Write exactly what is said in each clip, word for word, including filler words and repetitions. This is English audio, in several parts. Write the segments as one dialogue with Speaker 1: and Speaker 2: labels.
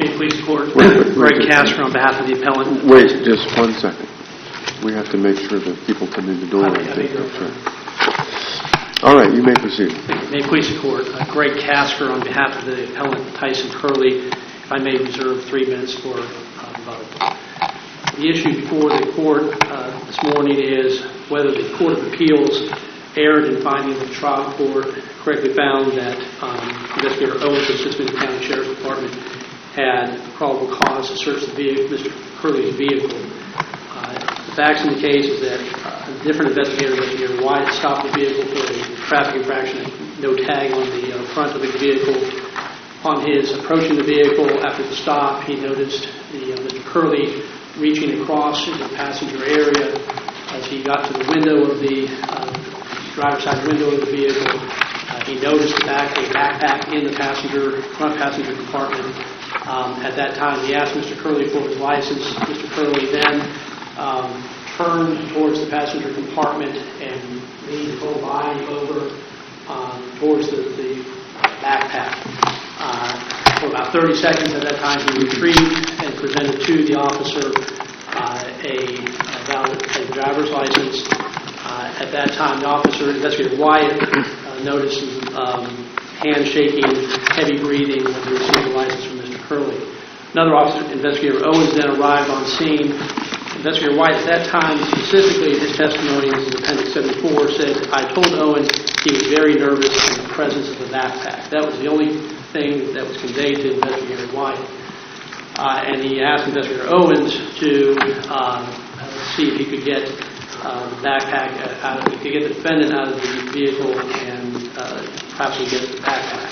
Speaker 1: May it please the Court,
Speaker 2: Wait, wait,
Speaker 1: Greg
Speaker 2: wait,
Speaker 1: Casper on behalf of the appellant.
Speaker 2: Wait, just one second. We have to make sure that people come in the door.
Speaker 1: I
Speaker 2: and
Speaker 1: think
Speaker 2: take their
Speaker 1: you're
Speaker 2: turn. All right, you may proceed.
Speaker 1: May it please the Court, uh, Greg Casper on behalf of the appellant Tyson Curley. If I may reserve three minutes for uh, rebuttal. The issue before the Court uh, this morning is whether the Court of Appeals erred in finding that the trial court correctly found that um, Investigator Owens, Assistant County Sheriff's Department, had probable cause to search the vehicle, Mister Curley's vehicle. Uh, the facts in the case is that uh, a different investigator, Investigator White, stopped the vehicle for a traffic infraction, no tag on the uh, front of the vehicle. Upon his approaching the vehicle after the stop, he noticed the, uh, Mister Curley reaching across into the passenger area. As he got to the window of the uh, driver's side window of the vehicle, uh, he noticed the back, a backpack in the passenger front passenger compartment. Um, at that time, he asked Mister Curley for his license. Mister Curley then um, turned towards the passenger compartment and leaned his whole body over um, towards the, the backpack. Uh, for about thirty seconds at that time, he retrieved and presented to the officer uh, a, a valid a driver's license. Uh, at that time, the officer, Investigator Wyatt, uh, noticed um, hand shaking, heavy breathing when he received the license from Mister Curley. Another officer, Investigator Owens, then arrived on scene. Investigator White, at that time, specifically his testimony in Appendix seventy-four, said, "I told Owen he was very nervous in the presence of the backpack." That was the only thing that was conveyed to Investigator White. Uh, and he asked Investigator Owens to um, see if he could get uh, the backpack out of, he could get the defendant out of the vehicle and uh, perhaps he get the backpack.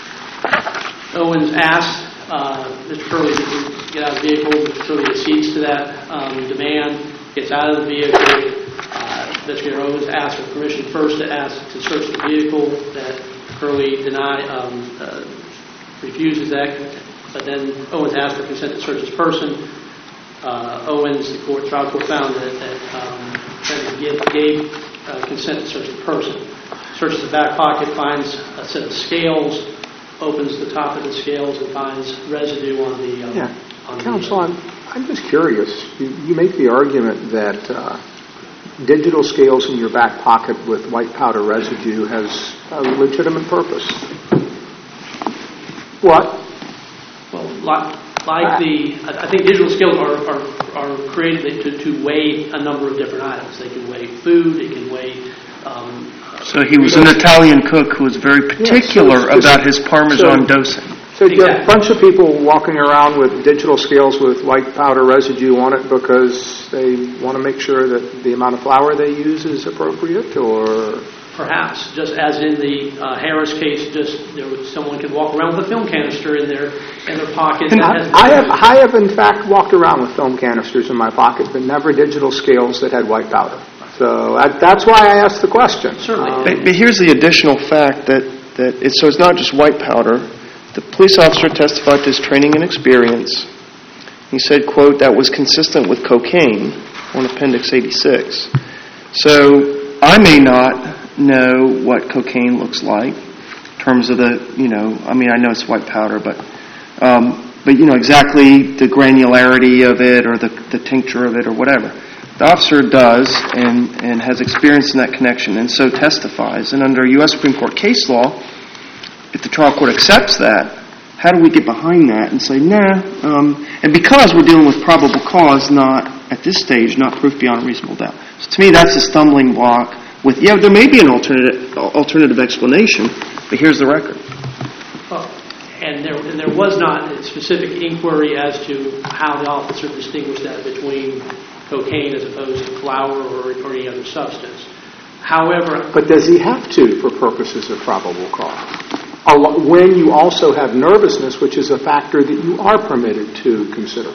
Speaker 1: Owens asked uh, Mister Curley to get out of the vehicle. Mister Curley accedes to that um, demand, gets out of the vehicle. Uh, Investigator Owens asked for permission first to ask to search the vehicle. That Curley deny, um, uh, refuses that, but then Owens asked for consent to search his person. Uh, Owens, the court, trial court found that, that um, gave, gave uh, consent to search the person. Searches the back pocket, finds a set of scales, opens the top of the scales, and finds residue on the. Um,
Speaker 3: yeah,
Speaker 1: on
Speaker 3: Counsel,
Speaker 1: the,
Speaker 3: I'm, I'm just curious. You, you make the argument that uh, digital scales in your back pocket with white powder residue has a legitimate purpose. What?
Speaker 1: Well, like, like the, I think digital scales are, are, are created to, to weigh a number of different items. They can weigh food, they can weigh... Um,
Speaker 4: so he was an Italian cook who was very particular yeah, so about his Parmesan
Speaker 3: so,
Speaker 4: dosing.
Speaker 3: So
Speaker 1: exactly.
Speaker 3: you have a bunch of people walking around with digital scales with white powder residue on it because they want to make sure that the amount of flour they use is appropriate, or...
Speaker 1: Perhaps, just as in the uh, Harris case, just there was someone could walk around with a film canister in their in their pocket.
Speaker 3: And I, I have, I have in fact walked around with film canisters in my pocket, but never digital scales that had white powder. So I, that's why I asked the question.
Speaker 1: Certainly.
Speaker 3: Um,
Speaker 4: but, but here's the additional fact that that it's, so it's not just white powder. The police officer testified to his training and experience. He said, "quote that was consistent with cocaine," on Appendix eighty-six. So I may not know what cocaine looks like in terms of the, you know, I mean, I know it's white powder, but, um, but you know, exactly the granularity of it or the, the tincture of it or whatever. The officer does and, and has experience in that connection and so testifies. And under U S Supreme Court case law, if the trial court accepts that, how do we get behind that and say, nah, um, and because we're dealing with probable cause, not, at this stage, not proof beyond a reasonable doubt. So to me, that's a stumbling block. With, yeah, there may be an alternative alternative explanation, but here's the record.
Speaker 1: Oh, and there and there was not a specific inquiry as to how the officer distinguished that between cocaine as opposed to flour or, or any other substance. However...
Speaker 3: But does he have to for purposes of probable cause? When you also have nervousness, which is a factor that you are permitted to consider?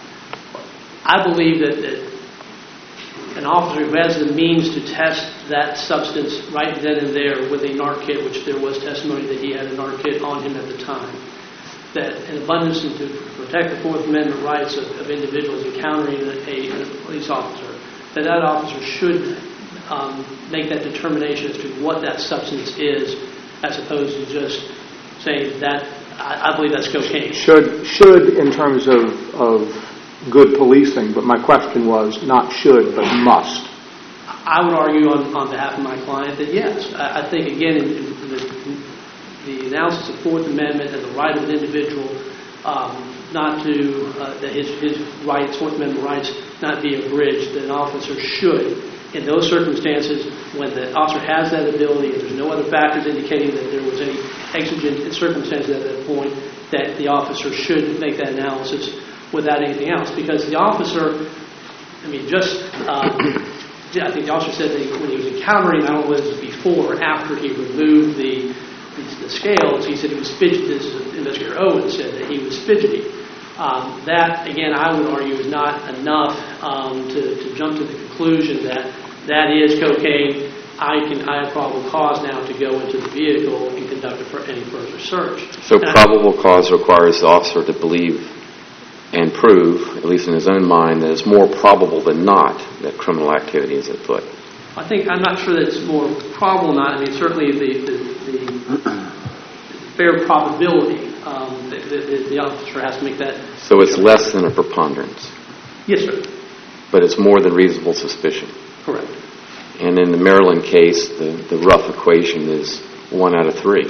Speaker 1: I believe that... that an officer who has the means to test that substance right then and there with a NARC kit, which there was testimony that he had a NARC kit on him at the time, that in abundance and to protect the Fourth Amendment rights of, of individuals encountering a, a, a police officer, that that officer should um, make that determination as to what that substance is, as opposed to just saying that I, I believe that's cocaine.
Speaker 3: Should, should in terms of, of good policing, but my question was not should, but must.
Speaker 1: I would argue on, on behalf of my client that yes. I, I think, again, in, in the, the analysis of Fourth Amendment and the right of an individual um, not to, uh, that his, his rights, Fourth Amendment rights, not be abridged, that an officer should, in those circumstances, when the officer has that ability and there's no other factors indicating that there was any exigent circumstances at that point, that the officer should make that analysis without anything else. Because the officer, I mean, just, um, I think the officer said that he, when he was encountering, I don't know whether it was before or after he removed the, the, the scales, he said he was fidgety. This is Investigator Owen said that he was fidgety. Um, that, again, I would argue is not enough um, to, to jump to the conclusion that that is cocaine. I can I have probable cause now to go into the vehicle and conduct a, any further search.
Speaker 5: So
Speaker 1: and
Speaker 5: probable I, cause requires the officer to believe and prove, at least in his own mind, that it's more probable than not that criminal activity is at foot.
Speaker 1: I think I'm not sure that it's more probable or not. I mean, certainly the, the, the fair probability um, that, that the officer has to make that.
Speaker 5: So it's less than a preponderance.
Speaker 1: Yes, sir.
Speaker 5: But it's more than reasonable suspicion.
Speaker 1: Correct.
Speaker 5: And in the Maryland case, the, the rough equation is one out of three.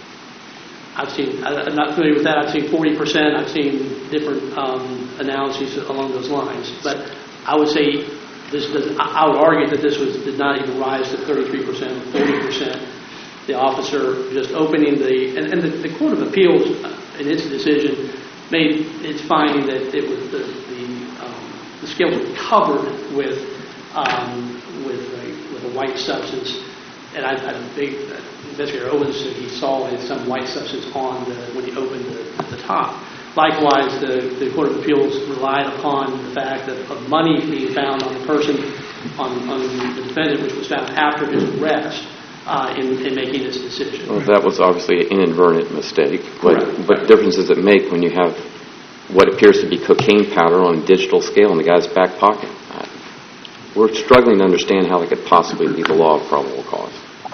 Speaker 1: I've seen, I'm not familiar with that. I've seen forty percent. I've seen different um, analyses along those lines. But I would say this does, I would argue that this was did not even rise to thirty-three percent, forty percent. The officer just opening the, and, and the, the Court of Appeals in its decision made its finding that it was the, the, um, the scales were covered with, um, with, a, with a white substance. And I, I think uh, Investigator Owens said he saw some white substance on the, when he opened the, the top. Likewise, the, the Court of Appeals relied upon the fact that of money being found on the person, on, on the defendant, which was found after his arrest, uh, in, in making this decision.
Speaker 5: Well, that was obviously an inadvertent mistake. But
Speaker 1: Correct.
Speaker 5: what difference does it make when you have what appears to be cocaine powder on a digital scale in the guy's back pocket? Uh, we're struggling to understand how that could possibly be the law of probable cause.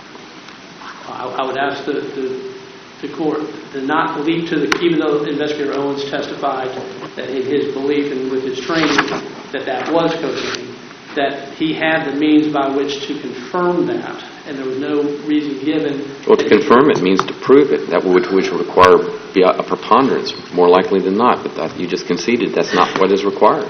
Speaker 1: I, I would ask the, the, the court to not believe to the, even though Investigator Owens testified that in his belief and with his training that that was cocaine, that he had the means by which to confirm that, and there was no reason given.
Speaker 5: Well, to confirm it means to prove it, that which, which would require be a preponderance, more likely than not. But that, you just conceded that's not what is required.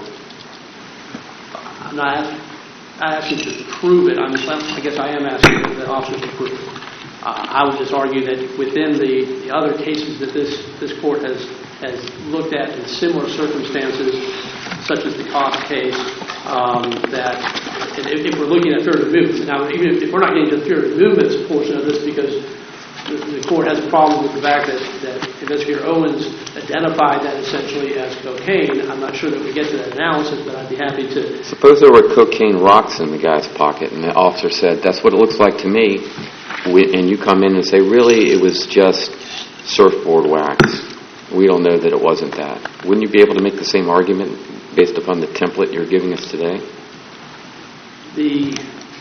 Speaker 1: I'm not asking, I asked you to prove it. I'm, I guess I am asking the officers to prove it. Uh, I would just argue that within the, the other cases that this, this court has, has looked at in similar circumstances, such as the Cost case, um, that if, if we're looking at fear of movements, now even if, if we're not getting to the fear of movements portion of this because the, the court has a problem with the fact that, that Investigator Owens identified that essentially as cocaine, I'm not sure that we get to that analysis, but I'd be happy to.
Speaker 5: Suppose there were cocaine rocks in the guy's pocket and the officer said, that's what it looks like to me. We, and you come in and say, really, it was just surfboard wax. We don't know that it wasn't that. Wouldn't you be able to make the same argument based upon the template you're giving us today?
Speaker 1: The,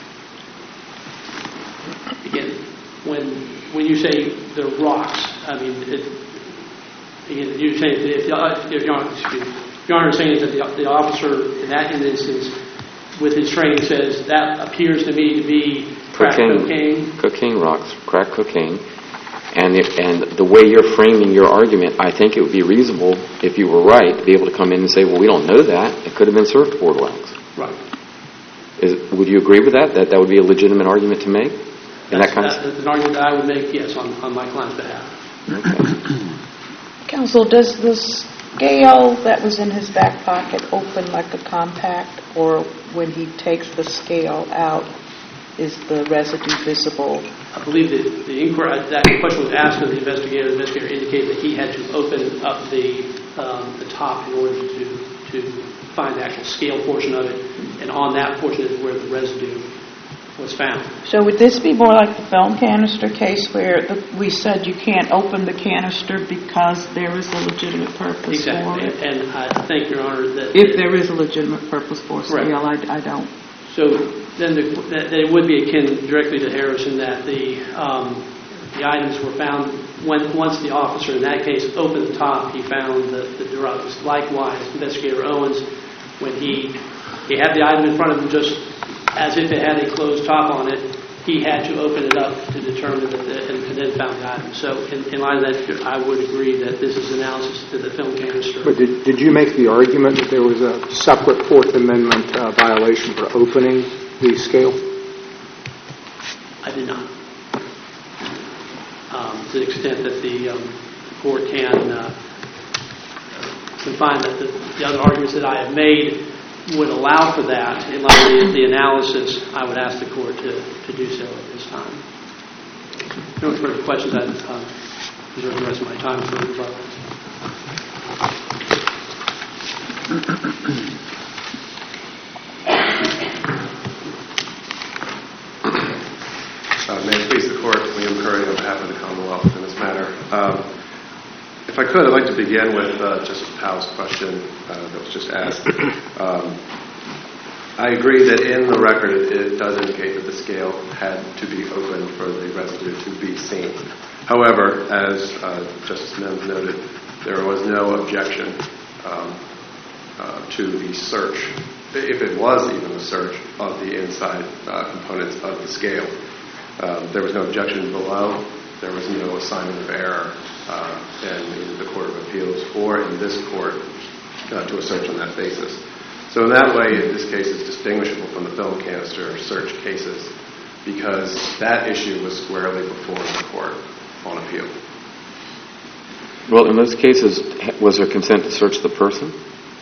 Speaker 1: again, when when you say the rocks, I mean, it, again, you're saying if the, if Your Honor, excuse me, Your Honor is saying that the, the officer in that instance, with his training, says that appears to me to be crack cocaine. Cocaine,
Speaker 5: cocaine rocks, crack cocaine. And if, and the way you're framing your argument, I think it would be reasonable, if you were right, to be able to come in and say, well, we don't know that. It could have been surfboard wax.
Speaker 1: Right.
Speaker 5: Is, would you agree with that? That that would be a legitimate argument to make? In
Speaker 1: That's,
Speaker 5: that kind
Speaker 1: that's
Speaker 5: of
Speaker 1: an argument that I would make, yes, on, on my client's behalf.
Speaker 5: Okay.
Speaker 6: Counsel, does the scale that was in his back pocket open like a compact, or when he takes the scale out, is the residue visible?
Speaker 1: I believe that the inquiry, that question was asked of the investigator. The investigator indicated that he had to open up the um, the top in order to to find the actual scale portion of it, and on that portion is where the residue was found.
Speaker 6: So would this be more like the film canister case where the, we said you can't open the canister because there is a legitimate purpose
Speaker 1: Exactly.
Speaker 6: for it?
Speaker 1: And I think, Your Honor, that
Speaker 6: If there is a legitimate purpose for a
Speaker 1: Correct.
Speaker 6: scale, I, I don't.
Speaker 1: So then the, that, that it would be akin directly to Harrison that the um, the items were found when, once the officer in that case opened the top, he found the, the drugs. Likewise, Investigator Owens, when he, he had the item in front of him just as if it had a closed top on it, he had to open it up to determine that the, and, and then found the item. So in, in line of that, I would agree that this is analysis to the film canister.
Speaker 3: But did, did you make the argument that there was a separate Fourth Amendment uh, violation for opening the scale?
Speaker 1: I did not. Um, to the extent that the um, court can, uh, can find that the, the other arguments that I have made would allow for that, in light of the, the analysis, I would ask the court to, to do so at this time. If no further questions, I'd uh, reserve the rest of my time for rebuttal.
Speaker 7: Uh, may it please the Court, Liam Curry on behalf of the Commonwealth in this matter. Um, if I could, I'd like to begin with uh, Justice Powell's question uh, that was just asked. Um, I agree that in the record it, it does indicate that the scale had to be opened for the residue to be seen. However, as uh, Justice Mims noted, there was no objection um, uh, to the search, if it was even a search, of the inside uh, components of the scale. Uh, there was no objection below. There was no assignment of error uh, in either the Court of Appeals or in this court uh, to a search on that basis. So in that way, this case is distinguishable from the film canister search cases because that issue was squarely before the court on appeal.
Speaker 5: Well, in those cases, was there consent to search the person?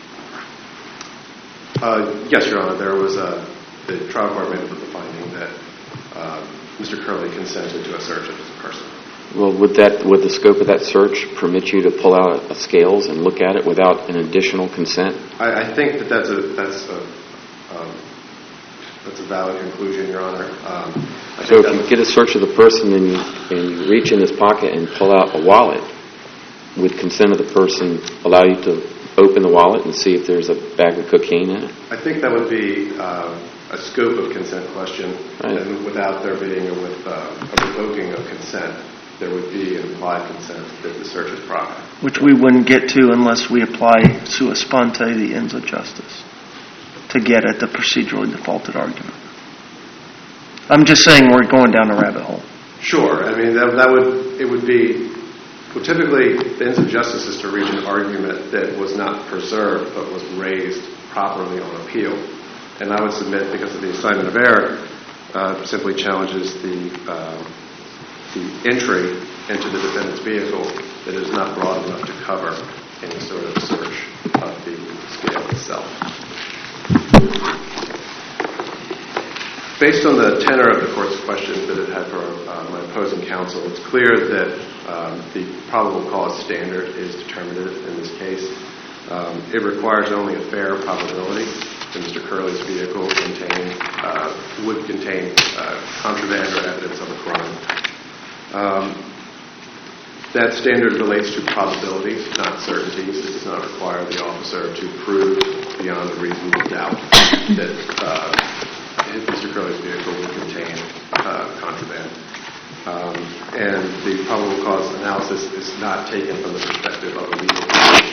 Speaker 7: Uh, yes, Your Honor. There was a, the trial court made the finding that uh, Mister Curley consented to a search of his person.
Speaker 5: Well, would that would the scope of that search permit you to pull out a, a scales and look at it without an additional consent?
Speaker 7: I, I think that that's a that's a um, that's a valid conclusion, Your Honor. Um, I
Speaker 5: so
Speaker 7: think
Speaker 5: if you get a search of the person and you, and you reach in his pocket and pull out a wallet, would consent of the person allow you to open the wallet and see if there's a bag of cocaine in it?
Speaker 7: I think that would be uh, a scope of consent question,
Speaker 5: right.
Speaker 7: And without there being a, with, uh, a revoking of consent, there would be an implied consent that the search is proper.
Speaker 4: Which we wouldn't get to unless we apply sua sponte the ends of justice to get at the procedurally defaulted argument. I'm just saying we're going down a rabbit hole.
Speaker 7: Sure. I mean, that, that would, it would be, well, typically the ends of justice is to reach an argument that was not preserved but was raised properly on appeal. And I would submit, because of the assignment of error, uh, simply challenges the uh, the entry into the defendant's vehicle that is not broad enough to cover any sort of search of the scale itself. Based on the tenor of the Court's questions that it had for uh, my opposing counsel, it's clear that um, the probable cause standard is determinative in this case. Um, it requires only a fair probability that Mister Curley's vehicle contain, uh, would contain uh, contraband or evidence of a crime. Um, that standard relates to probabilities, not certainties. It does not require the officer to prove beyond a reasonable doubt that uh, Mister Curley's vehicle would contain uh, contraband. Um, and the probable cause analysis is not taken from the perspective of a legal position.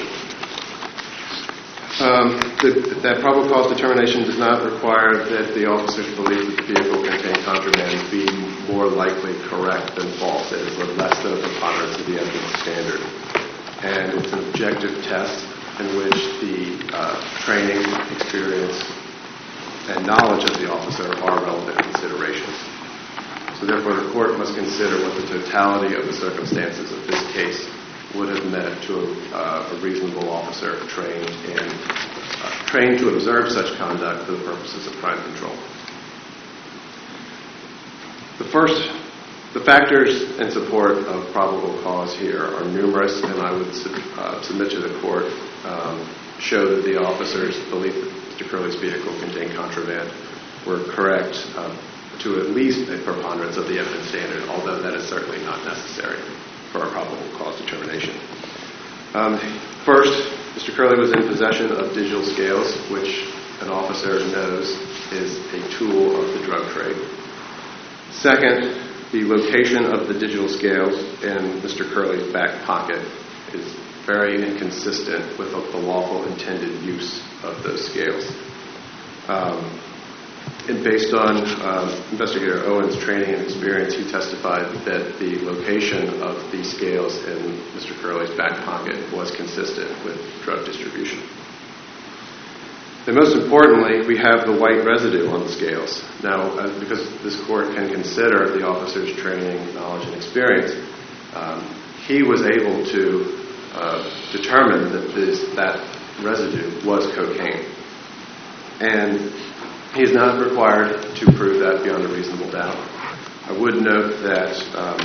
Speaker 7: Um, the, that probable cause determination does not require that the officers believe that the vehicle contained contraband be more likely correct than false. It is less than a preponderance of the evidence standard. And it's an objective test in which the uh, training, experience, and knowledge of the officer are relevant considerations. So therefore, the Court must consider what the totality of the circumstances of this case would have meant to a, uh, a reasonable officer trained in uh, trained to observe such conduct for the purposes of crime control. The first, the factors in support of probable cause here are numerous, and I would sub, uh, submit to the Court um, show that the officers' belief that Mister Curley's vehicle contained contraband were correct uh, to at least a preponderance of the evidence standard, although that is certainly not necessary for a probable cause determination. Um, first, Mister Curley was in possession of digital scales, which an officer knows is a tool of the drug trade. Second, the location of the digital scales in Mister Curley's back pocket is very inconsistent with the lawful intended use of those scales. Um, and based on uh, Investigator Owen's training and experience, he testified that the location of these scales in Mister Curley's back pocket was consistent with drug distribution. And most importantly, we have the white residue on the scales. Now, uh, because this court can consider the officer's training, knowledge, and experience, um, he was able to uh, determine that this, that residue was cocaine. And he is not required to prove that beyond a reasonable doubt. I would note that um,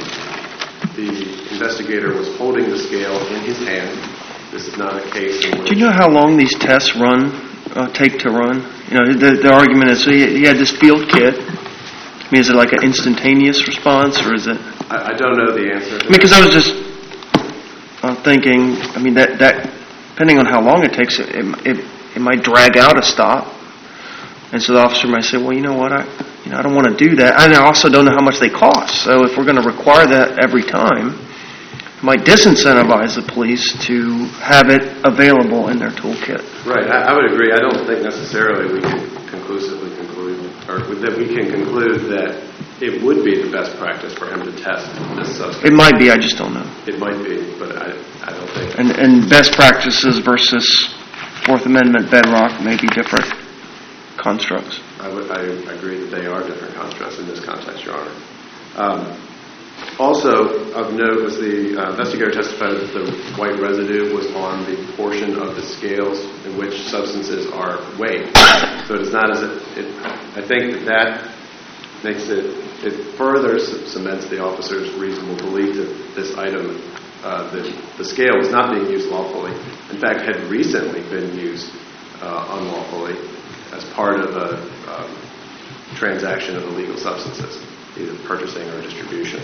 Speaker 7: the investigator was holding the scale in his hand. This is not a case in which...
Speaker 4: Do you know how long these tests run, uh, take to run? You know, the, the argument is, so he, he had this field kit. I mean, is it like an instantaneous response, or is it...
Speaker 7: I, I don't know the answer.
Speaker 4: I mean, because I was just uh, thinking, I mean, that, that depending on how long it takes, it, it, it might drag out a stop. And so the officer might say, well, you know what, I, you know, I don't want to do that. And I also don't know how much they cost. So if we're going to require that every time, it might disincentivize the police to have it available in their toolkit.
Speaker 7: Right, I, I would agree. I don't think necessarily we can conclusively conclude, or that we can conclude that it would be the best practice for him to test this substance.
Speaker 4: It might be, I just don't know.
Speaker 7: It might be, but I, I don't think...
Speaker 4: And, and best practices versus Fourth Amendment bedrock may be different constructs.
Speaker 7: I, would, I agree that they are different constructs in this context, Your Honor. Um, also, of note was the uh, investigator testified that the white residue was on the portion of the scales in which substances are weighed. So it is not as if it, I think that that makes it, it further cements the officer's reasonable belief that this item, uh, the, the scale was not being used lawfully. In fact, had recently been used uh, unlawfully as part of a um, transaction of illegal substances, either purchasing or distribution.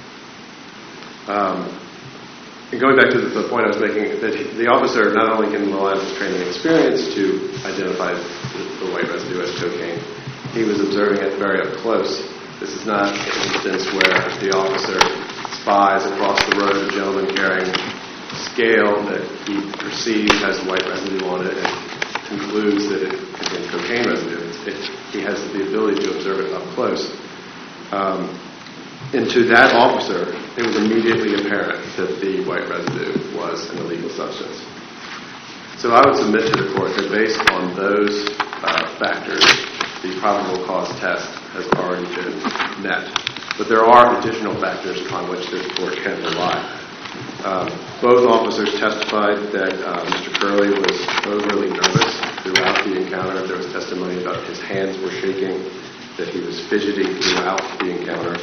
Speaker 7: Um, and going back to the, the point I was making, that he, the officer not only can rely on his training and experience to identify the, the white residue as cocaine, he was observing it very up close. This is not an instance where the officer spies across the road a gentleman carrying a scale that he perceives has white residue on it and concludes that it contains cocaine residue. It, he has the ability to observe it up close. Um, and to that officer, it was immediately apparent that the white residue was an illegal substance. So I would submit to the court that based on those uh, factors, the probable cause test has already been met. But there are additional factors upon which this court can rely. Um, both officers testified that uh, Mister Curley was overly nervous throughout the encounter. There was testimony about his hands were shaking, that he was fidgeting throughout the encounter.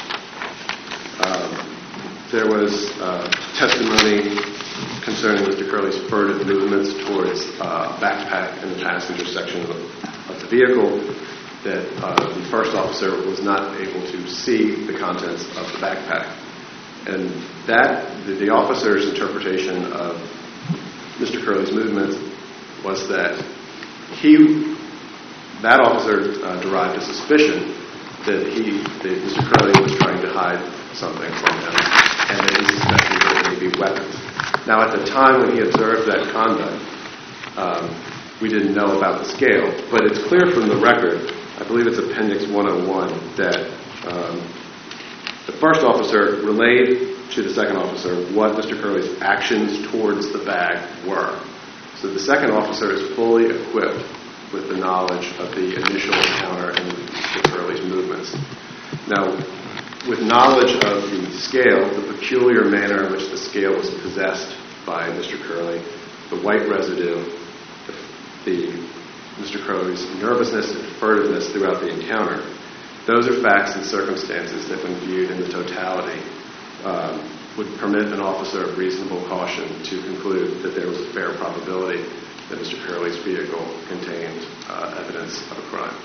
Speaker 7: Um, there was uh, testimony concerning Mister Curley's furtive movements towards uh, backpack in the passenger section of, of the vehicle, that uh, the first officer was not able to see the contents of the backpack. And that, the, the officer's interpretation of Mister Curley's movements was that he, that officer uh, derived a suspicion that he, that Mister Curley was trying to hide something from him, and that he suspected that it may be weapons. Now, at the time when he observed that conduct, um, we didn't know about the scale, but it's clear from the record, I believe it's Appendix one oh one, that um, the first officer relayed to the second officer what Mister Curley's actions towards the bag were. So the second officer is fully equipped with the knowledge of the initial encounter and Mister Curley's movements. Now, with knowledge of the scale, the peculiar manner in which the scale was possessed by Mister Curley, the white residue, the, the Mister Curley's nervousness and furtiveness throughout the encounter, those are facts and circumstances that, when viewed in the totality, um, would permit an officer of reasonable caution to conclude that there was a fair probability that Mister Curley's vehicle contained uh, evidence of a crime.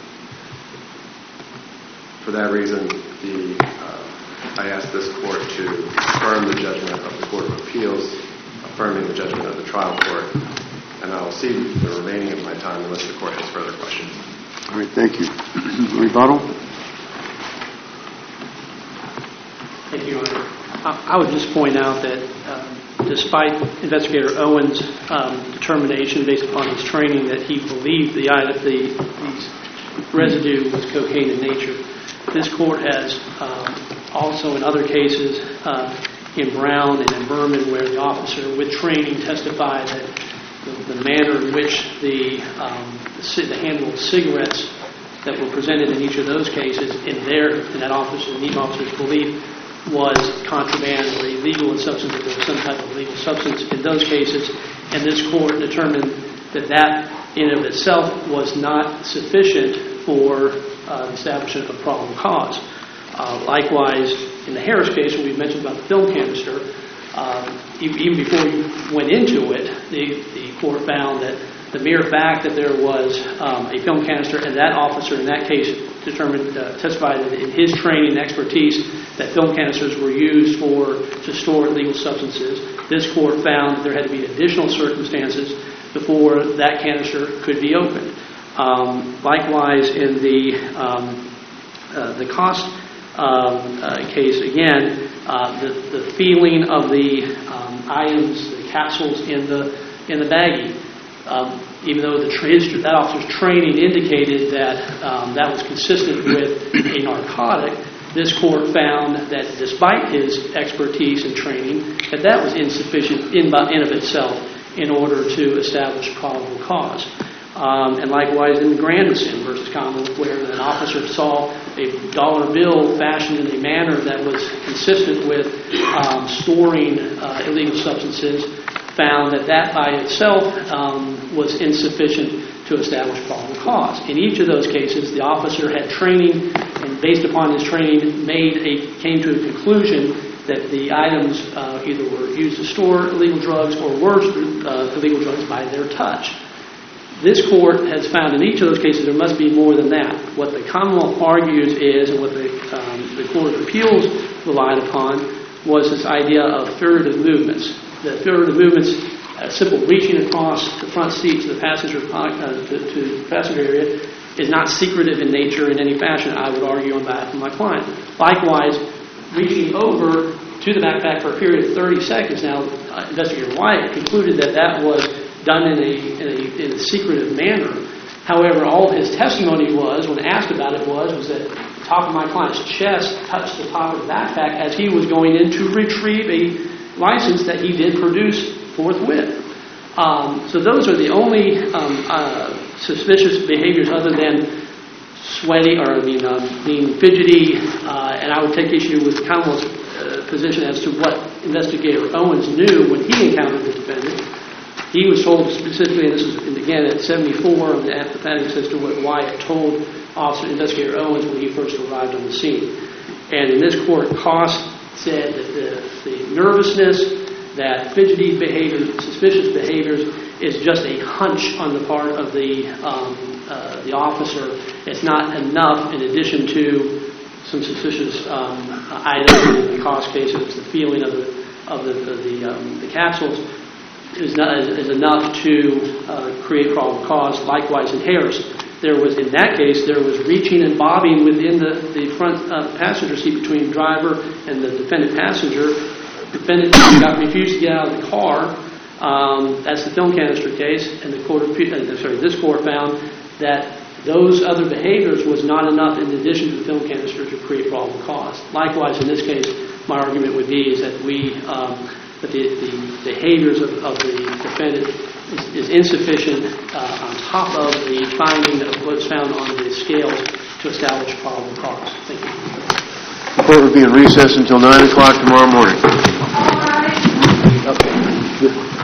Speaker 7: For that reason, the, uh, I ask this court to affirm the judgment of the Court of Appeals, affirming the judgment of the trial court, and I will cede the remaining of my time unless the court has further questions.
Speaker 2: All right, thank you. Rebuttal?
Speaker 1: I I would just point out that um, despite Investigator Owens' um, determination based upon his training that he believed the, item- the, the residue was cocaine in nature, this court has um, also in other cases, uh, in Brown and in Berman, where the officer with training testified that the, the manner in which the, um, the, ci- the handle of cigarettes that were presented in each of those cases in their, in that officer, in each officer's belief, was contraband or illegal in substance, that there was some type of illegal substance in those cases, and this court determined that that in of itself was not sufficient for uh, establishment of probable cause. Uh, likewise, in the Harris case, when we mentioned about the film canister, um, even before you went into it, the, the court found that the mere fact that there was um, a film canister, and that officer in that case determined, uh, testified that in his training and expertise that film canisters were used for to store illegal substances. This court found that there had to be additional circumstances before that canister could be opened. Um, likewise, in the um, uh, the cost um, uh, case, again, uh, the the feeling of the um, items, the capsules in the in the baggie. Um, even though the tra- that officer's training indicated that um, that was consistent with a narcotic, this court found that despite his expertise and training, that that was insufficient in, in of itself in order to establish probable cause. Um, and likewise in Grandison versus Commonwealth, where an officer saw a dollar bill fashioned in a manner that was consistent with um, storing uh, illegal substances, found that that by itself um, was insufficient to establish probable cause. In each of those cases, the officer had training, and based upon his training, made a came to a conclusion that the items uh, either were used to store illegal drugs or were uh, illegal drugs by their touch. This court has found in each of those cases there must be more than that. What the Commonwealth argues is, and what the, um, the Court of Appeals relied upon, was this idea of furtive movements. The furtive movements, a simple reaching across the front seat to the passenger uh, to, to the passenger area, is not secretive in nature in any fashion, I would argue, on behalf of my client. Likewise, reaching over to the backpack for a period of thirty seconds. Now, uh, Investigator Wyatt concluded that that was done in a, in a, in a secretive manner. However, all his testimony was, when asked about it, was, was that the top of my client's chest touched the top of the backpack as he was going in to retrieve a license that he did produce forthwith. Um, so those are the only um, uh, suspicious behaviors other than sweaty, or I mean, uh, being fidgety, uh, and I would take issue with the Commonwealth's uh, position as to what Investigator Owens knew when he encountered the defendant. He was told specifically, and this is again at seventy-four, of the appendix as to what Wyatt told Officer Investigator Owens when he first arrived on the scene. And in this court, Cost said that the, the nervousness, that fidgety behavior, suspicious behaviors, is just a hunch on the part of the um, uh, the officer. It's not enough, in addition to some suspicious um, items in the Cost case. It was the feeling of the of the the, the, um, the capsules. Is, not, is enough to uh, create probable cause. Likewise in Harris, there was, in that case, there was reaching and bobbing within the, the front uh, passenger seat between the driver and the defendant passenger. The defendant got refused to get out of the car. Um, that's the film canister case, and the court, uh, sorry, this court found that those other behaviors was not enough in addition to the film canister to create probable cause. Likewise, in this case, my argument would be is that we um, that the, the behaviors of, of the defendant is, is insufficient uh, on top of the finding of what's found on the scales to establish probable cause. Thank you.
Speaker 2: The court will be in recess until nine o'clock tomorrow morning.